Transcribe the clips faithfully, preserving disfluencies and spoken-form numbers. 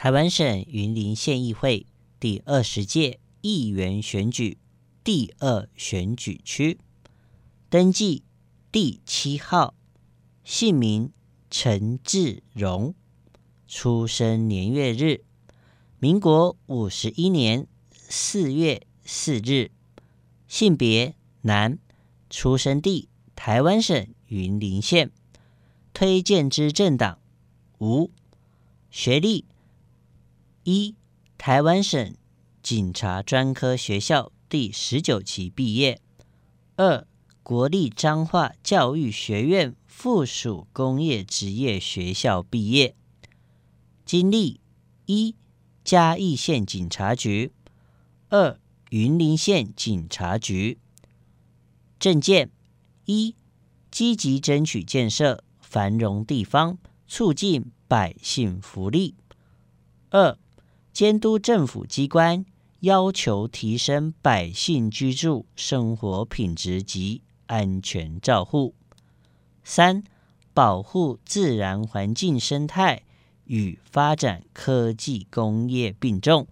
台湾省云林县议会第二十届议员选举第二选举区，登记第七号，姓名陈志荣，出生年月日民国五十一年四月四日，性别男，出生地台湾省云林县，推荐之政党无，学历一、台湾省警察专科学校第十九期毕业；二、国立彰化教育学院附属工业职业学校毕业。经历一、嘉义县警察局；二、云林县警察局。政见一、积极争取建设繁荣地方，促进百姓福利；二、监督政府机关，要求提升百姓居住生活品质及安全照护；三、保护自然环境生态与发展科技工业并重。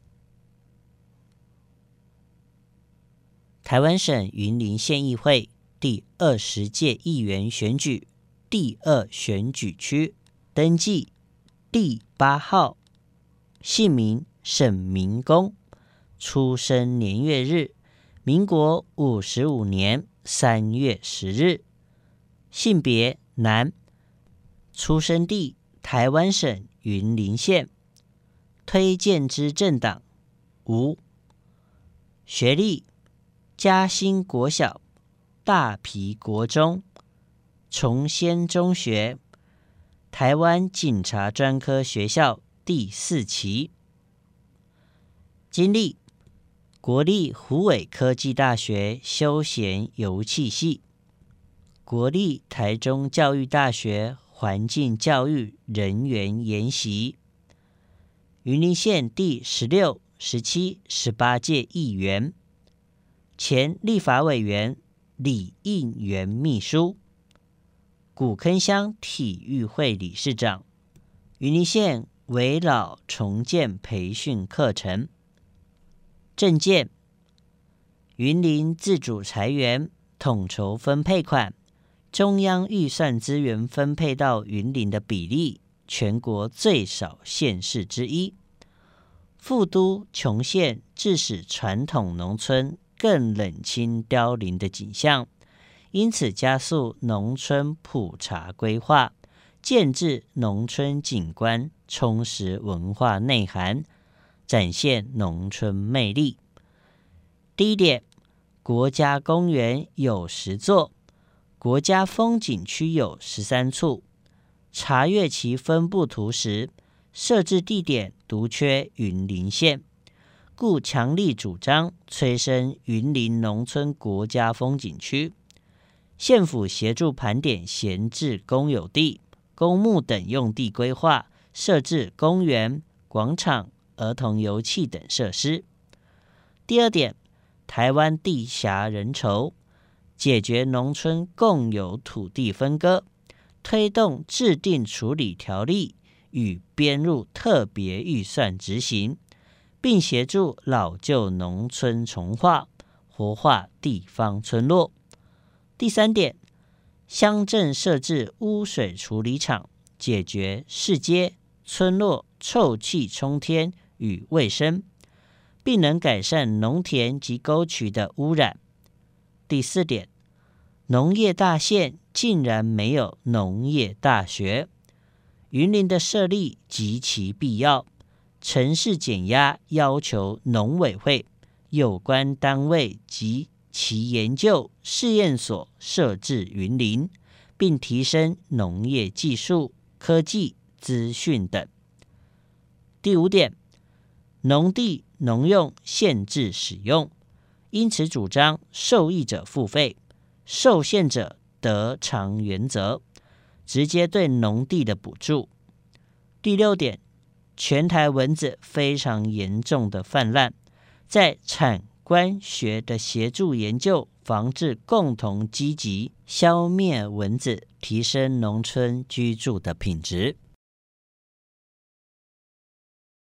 台湾省云林县议会第二十届议员选举第二选举区，登记第八号，姓名沈明公，出生年月日民国五十五年三月十日，性别男，出生地台湾省云林县，推荐之政党无，学历嘉兴国小、大皮国中、崇先中学、台湾警察专科学校第四期。经历国立虎尾科技大学休闲游憩系，国立台中教育大学环境教育人员研习，云林县第十六、十七、十八届议员，前立法委员李应元秘书，古坑乡体育会理事长，云林县围老重建培训课程。政见云林自主财源统筹分配款，中央预算资源分配到云林的比例全国最少县市之一，副都穷县致使传统农村更冷清凋零的景象，因此加速农村普查规划，建制农村景观，充实文化内涵，展现农村魅力。第一点，国家公园有十座，国家风景区有十三处。查阅其分布图时，设置地点独缺云林县，故强力主张催生云林农村国家风景区。县府协助盘点闲置公有地、公墓等用地规划，设置公园、广场、儿童游憩等设施。第二点，台湾地狭人稠，解决农村共有土地分割，推动制定处理条例与编入特别预算执行，并协助老旧农村重化，活化地方村落。第三点，乡镇设置污水处理厂，解决市街、村落臭气冲天与卫生，并能改善农田及沟渠的污染。第四点，农业大县竟然没有农业大学，云林的设立极其必要。城市减压要求农委会有关单位及其研究试验所设置云林，并提升农业技术、科技、资讯等。第五点，农地农用限制使用，因此主张受益者付费，受限者得偿原则，直接对农地的补助。第六点，全台蚊子非常严重的泛滥，在产官学的协助研究，防治共同积极消灭蚊子，提升农村居住的品质。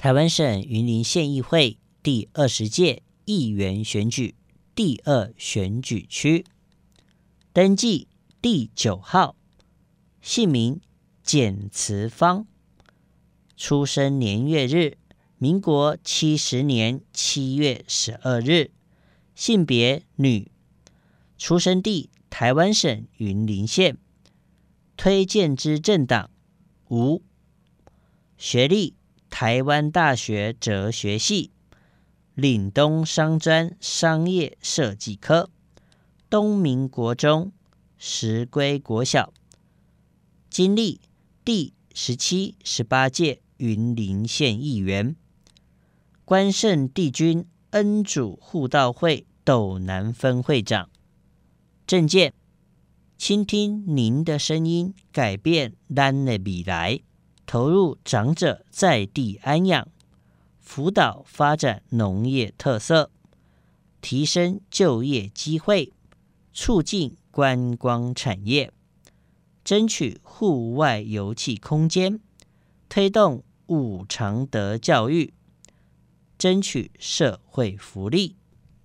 台湾省云林县议会第二十届议员选举第二选举区，登记第九号，姓名简慈芳，出生年月日民国七十年七月十二日，性别女，出生地台湾省云林县，推荐之政党无，学历台湾大学哲学系，岭东商专商业设计科，东明国中，石龟国小，经历第十七、十八届云林县议员，关圣帝君恩主护道会斗南分会长。政见：倾听您的声音，改变咱的未来，投入长者在地安养，辅导发展农业特色，提升就业机会，促进观光产业，争取户外游憩空间，推动五常德教育，争取社会福利。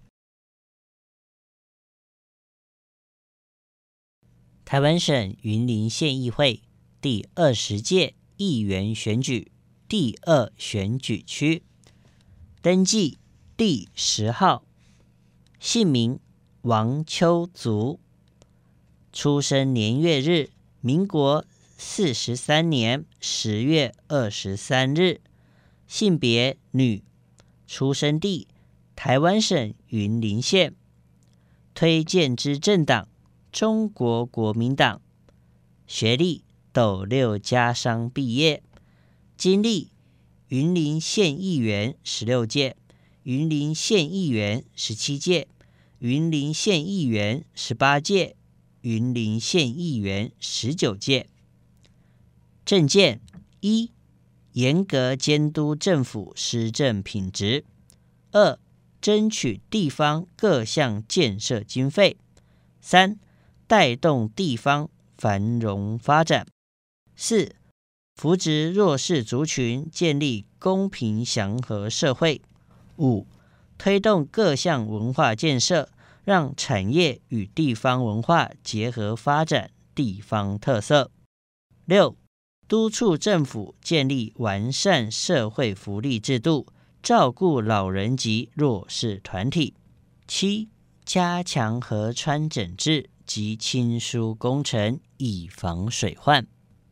台湾省云林县议会第二十届议员选举第二选举区，登记第十号，姓名王秋竹，出生年月日民国四十三年十月二十三日，性别女，出生地台湾省云林县，推荐之政党中国国民党，学历斗六家商毕业，经历云林县议员十六届，云林县议员十七届，云林县议员十八届，云林县议员十九届。政见：一、严格监督政府施政品质；二、争取地方各项建设经费；三、带动地方繁荣发展；四、扶植弱势族群，建立公平祥和社会；五、推动各项文化建设，让产业与地方文化结合发展地方特色；六、督促政府建立完善社会福利制度，照顾老人及弱势团体；七、加强河川整治及清疏工程，以防水患。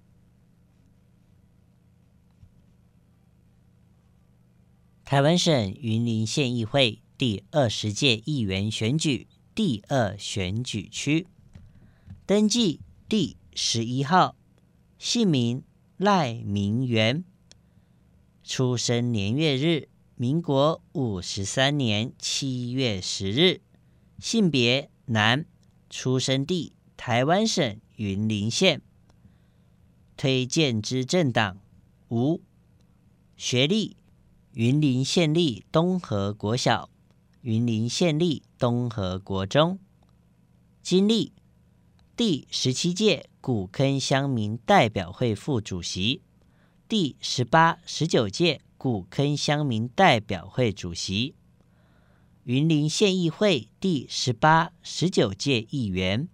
台湾省云林县议会第二十届议员选举第二选举区，登记第十一号，姓名赖明元，出生年月日民国五十三年七月十日，性别男，出生地台湾省云林县，推荐之政党无，学历云林县立东河国小，云林县立东河国中，经历第十七届古坑乡民代表会副主席，第十八、十九届古坑乡民代表会主席，云林县议会第十八、十九届议员。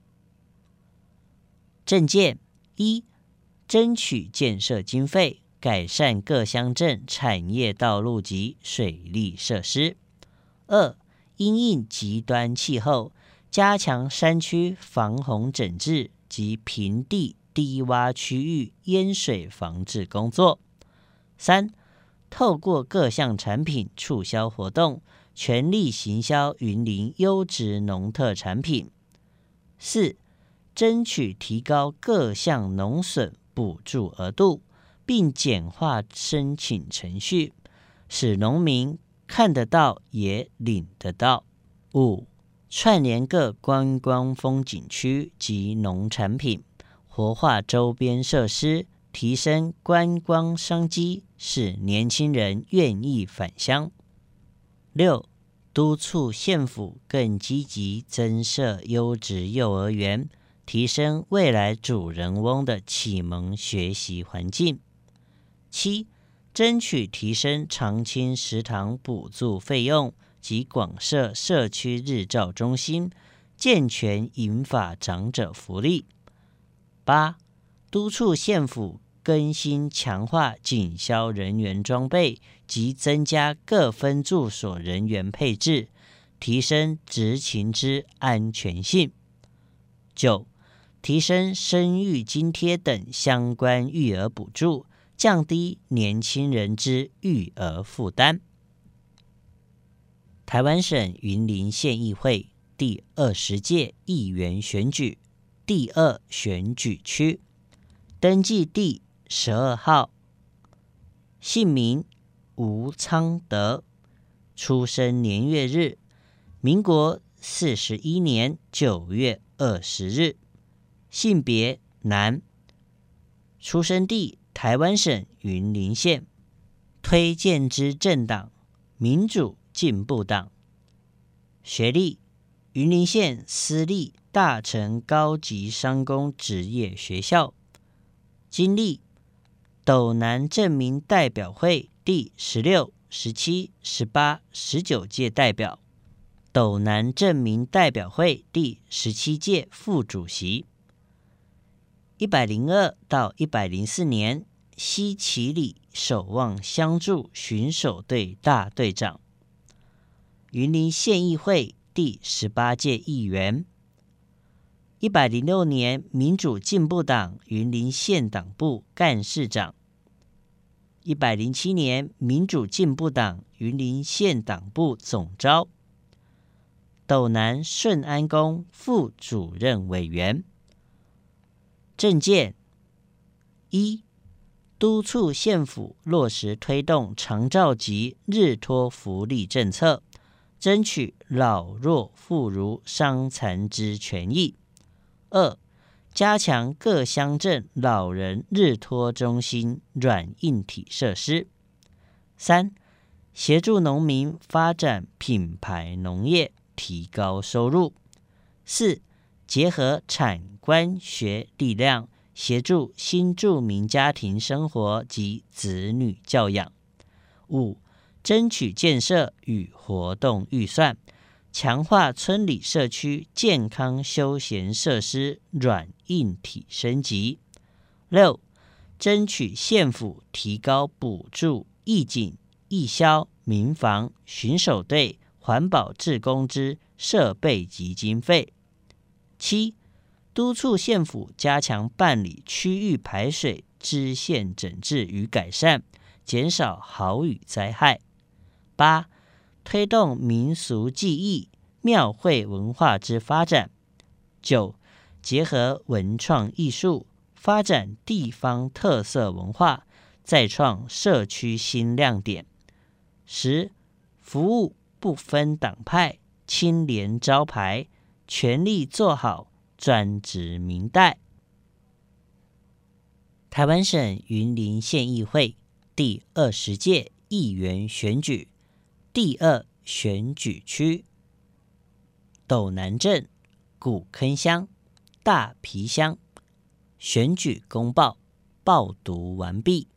政见：一、争取建设经费，改善各乡镇产业道路及水利设施；二、因应极端气候，加强山区防洪整治及平地低洼区域淹水防治工作；三、透过各项产品促销活动，全力行销云林优质农特产品；四、争取提高各项农损补助额度，并简化申请程序，使农民看得到也领得到。五、串联各观光风景区及农产品，活化周边设施，提升观光商机，使年轻人愿意返乡。六、督促县府更积极增设优质幼儿园，提升未来主人翁的启蒙学习环境。七、 争取提升长青食堂补助费用及广设社区日照中心，健全银发长者福利。八、督促县府更新强化警消人员装备及增加各分驻所人员配置，提升执勤之安全性。九、提升生育津贴等相关育儿补助，降低年轻人之育儿负担。台湾省云林县议会第二十届议员选举第二选举区，登记第十二号，姓名吴昌德，出生年月日民国四十一年九月二十日，性别男，出生地台湾省云林县，推荐之政党民主进步党，学历云林县私立大成高级商工职业学校，经历斗南镇民代表会第十六、十七、十八、十九届代表，斗南镇民代表会第十七届副主席。一百零二到一百零四年西奇里守望相助巡守队大队长，云林县议会第十八届议员。一百零六年民主进步党云林县党部干事长。一百零七年民主进步党云林县党部总召，斗南顺安宫副主任委员。政见一、督促县府落实推动长照及日托福利政策，争取老弱妇孺伤残之权益。二、加强各乡镇老人日托中心软硬体设施。三、协助农民发展品牌农业，提高收入。四、结合产官学力量，协助新住民家庭生活及子女教养。五、争取建设与活动预算，强化村里社区健康休闲设施软硬体升级。六、争取县府提高补助义警、义消、民防、巡守队、环保志工之设备及经费。七、督促县府加强办理区域排水支线整治与改善，减少豪雨灾害。八、推动民俗技艺、庙会文化之发展。九、结合文创艺术，发展地方特色文化，再创社区新亮点。十、服务不分党派，清廉招牌，全力做好专职民代。台湾省云林县议会第二十届议员选举第二选举区，斗南镇古坑乡、大皮乡。选举公报报读完毕。